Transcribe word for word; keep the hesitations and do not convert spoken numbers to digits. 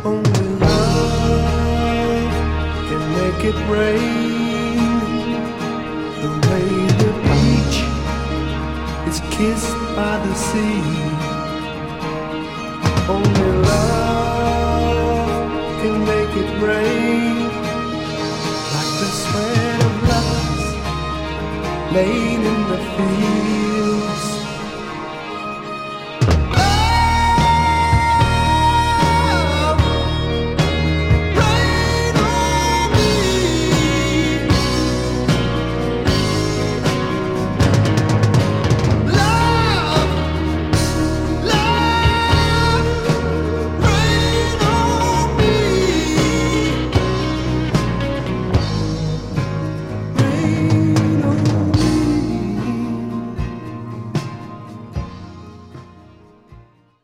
Only love can make it rain. The way the beach is kissed by the sea. Only love can make it rain. Like the sweat of lovers laid in the field.